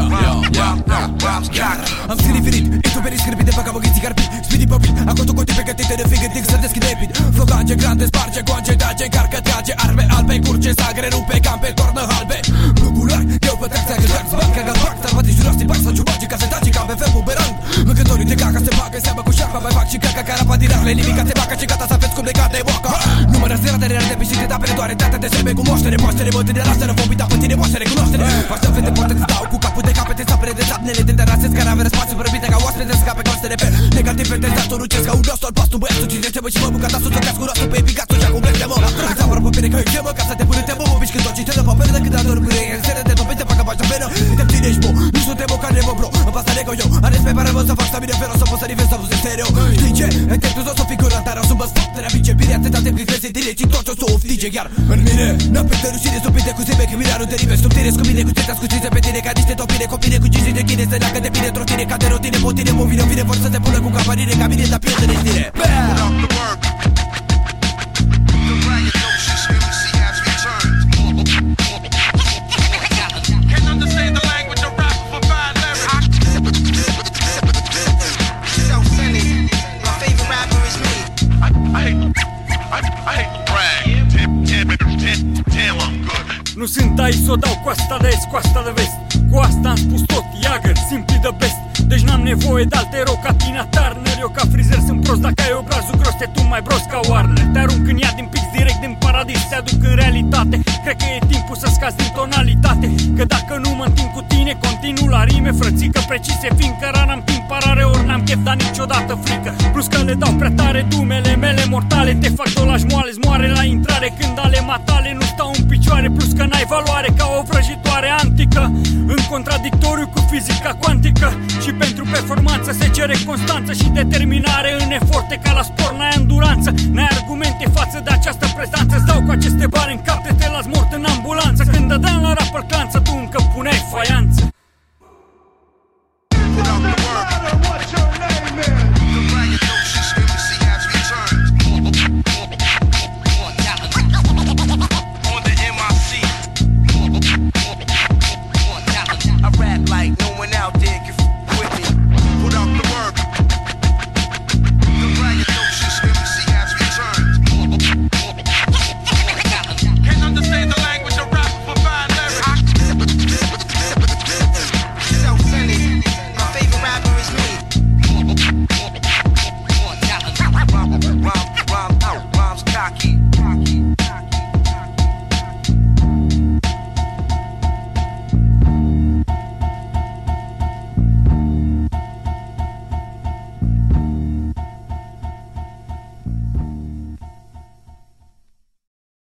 Am scriverit, ești operit scripit de băga băghiții carpit Speedy popit, acolo cu tipe gătite de figă Tic să deschide rapid Flogange grande, sparge, goange, dage, încarcă, trage Arme albe, curge, sagre, rupe, campe, tornă halbe Bubular, eu pe taxa, găzac, sparg, cagat, fac Salvati, jurați, bag, sau ciubaci, ca să taci, ca pe fel, bumerang Mâncătorii de caca se bagă, seamă cu șarpa Mai fac și caca, carapa din arle, nimica se bagă Și gata să aveți cum de gata, e boaca Numără zerate, reale, de pisite, tapere, doare, tata de sebe Cu moștere, moaștere, bă, tine lasă, vom uita pe tine, moaștere, cunoaștere Faci fete, poate îți dau cu capul de capete, sapere de zapnele de terase Caravere, spațiu, prăbite ca oaspete, scape, coste de pe Negativ, fete, statul, rucesc, ca un nostru, albastru, băiatul, citește, bă, și mă bucata, sus, o cascu, rastul, pe epicatul, și acum blec de mă Îți apără pe bine că îi chemă, ca să te pune te mă, mă mișc când tot citele, pe pere, decât ador, pune, în sere, de topite, facă bași de venă Te ține ești, bă, nu suntem o carne, bă, bro, îmi pasă nego eu Are pe pară, bă, să fac stabile, fero, să pot să nivezi, să văd stereo Știi ce? Întreb tu, să fii curant, dar o să mă spot, te-a bice, bine, atâta timp cât crezi, tine, ci tot ce o să oftige, chiar în mine N-am pe rușine, stupide cu zebe, că mira nu te rive, subtire, cu mine, cu ce te-ascuți pe tine, ca niște topine, copine, cu 50 de chine, să neacă de bine, trotine, ca de rotine, potine, mă vine, vor să te pună cu caparine, ca mine, dar prietene, știre Nu sunt aici să o dau cu asta de est, cu asta de vest Cu asta am spus tot, Jagger, simply the best Deci n-am nevoie de alte erou ca Tina Turner Eu ca frizer sunt prost, dacă ai obrazul gros te tu mai bros ca Warner Te arunc în ea din pix direct din paradis Te aduc în realitate, cred că e timpul să scazi din tonalitate Că dacă nu mă întind cu tine, continuu la rime Frățică precise, fiindcă rana-mi timp parare Ori n-am chef, dar niciodată frică Plus că le dau prea tare dumele mele mortale Te fac dolaj moale, moare la intrare Când ale matale nu stau în picioare Plus că n-ai valoare ca o vrăjitoare antică În contradictoriu cu fizica cuantică Și pentru performanță se cere constanță și determinare În eforte ca la sport n-ai enduranță N-ai argumente față de această prestanță Îți dau cu aceste bani în cap, te las mort în ambulanță Când dădeam la rap clanță